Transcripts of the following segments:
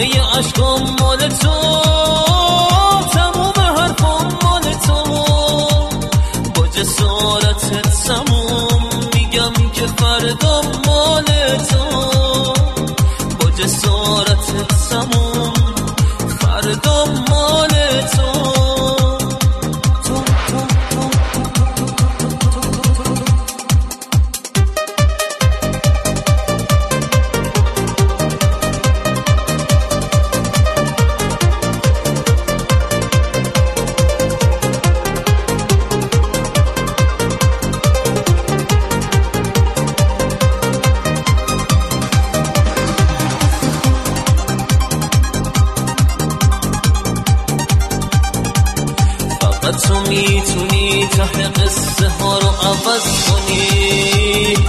عشقم مال تو، تموم حرفم مال تو. با جسارتت سموم میگم که فردا مال تو. با جسارتت سموم فردا مال تو. تو میتونی ته قصه ها رو عوض کنی.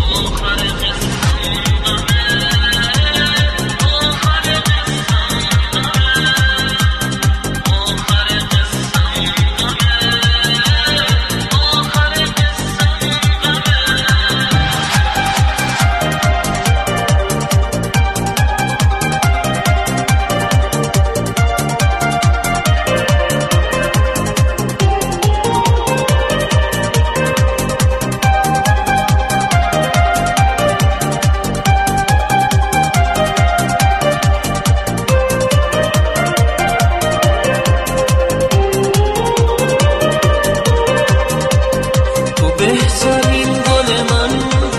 بهترین گل من،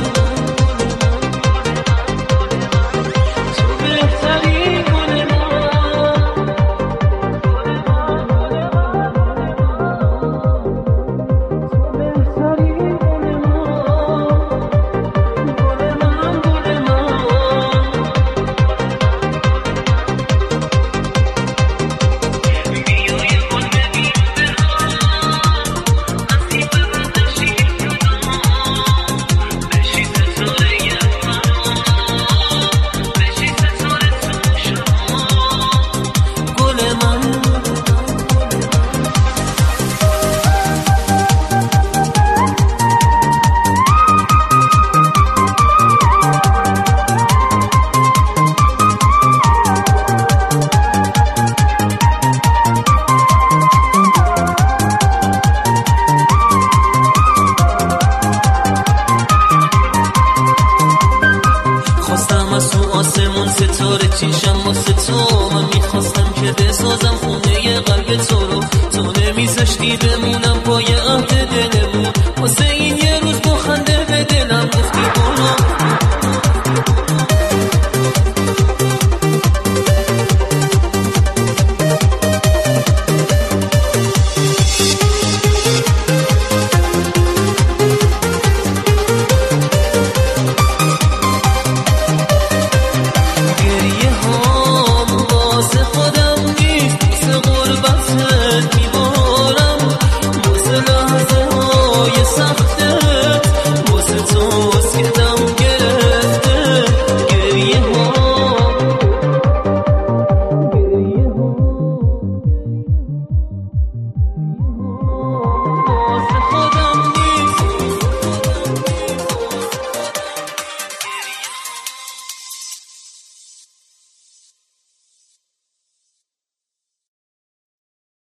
تو بهترین گل من، تو بهترین گل من، گل من. بیای گل ببین آسمون ستاره چیشم واسه تو. من میخواستم که بسازم خونه قلب تو رو، تو نمیذاشتی بمونم پای عهد دلمون. واسه این یه روز با خنده